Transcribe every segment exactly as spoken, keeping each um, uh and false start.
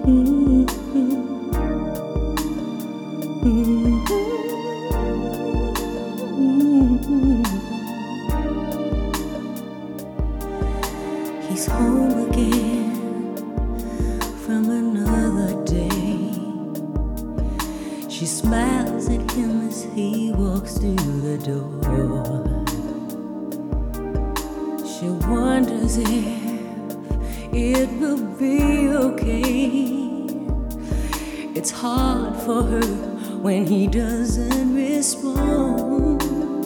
He's home again from another day. She smiles at him as he walks through the door. She wonders if it will be okay. It's hard for her when he doesn't respond.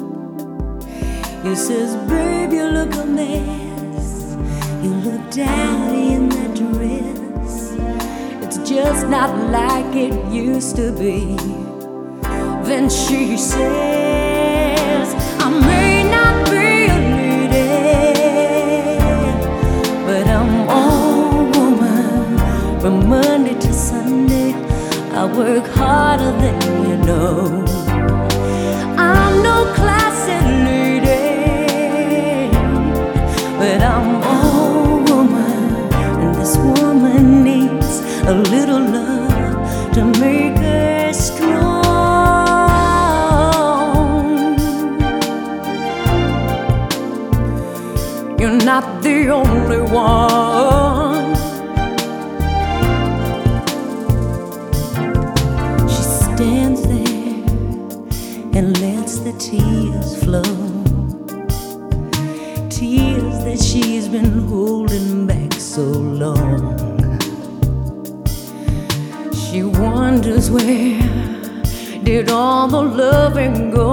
He says, babe, you look a mess. You look dowdy in that dress. It's just not like it used to be. Then she says, I may not be a lady, but I'm all woman. From Monday to Sunday, I work harder than you know. I'm no classy lady, but I'm all woman, and this woman needs a little love to make her strong. You're not the only one. She stands there and lets the tears flow, tears that she's been holding back so long. She wonders, where did all the loving go?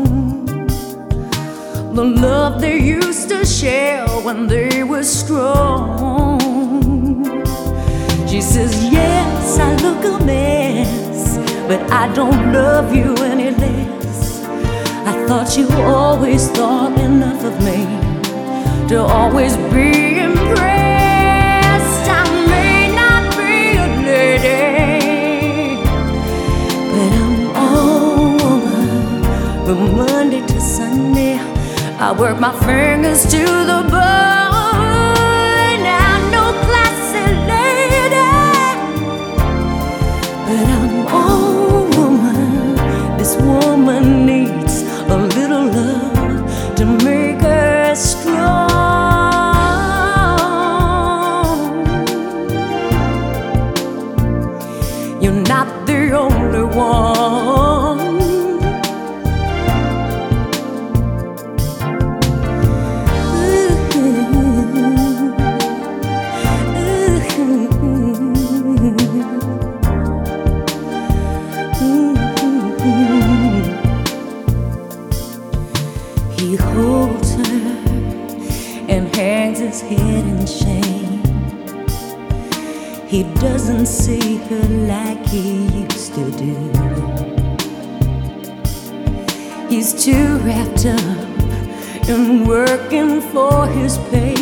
The love they used to share when they were strong. She says, yes, I look a mess, but I don't love you any less. I thought you always thought enough of me to always be impressed. I may not be a lady, but I'm all woman. From Monday to Sunday, I work my fingers to the bone. I'm no classy lady, but I'm all woman. This woman needs a little love to make her strong. You're not the only one. He holds her and hangs his head in shame. He doesn't see her like he used to do. He's too wrapped up in working for his pay.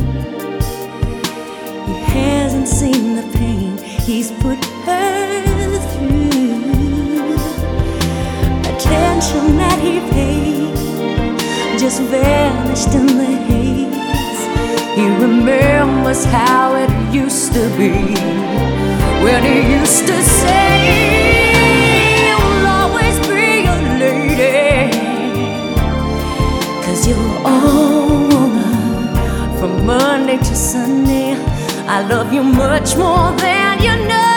He hasn't seen the pain he's put her through. Attention that he paid just vanished in the haze. He remembers how it used to be, when he used to say, you'll always be a lady, 'cause you're all woman. From Monday to Sunday, I love you much more than you know.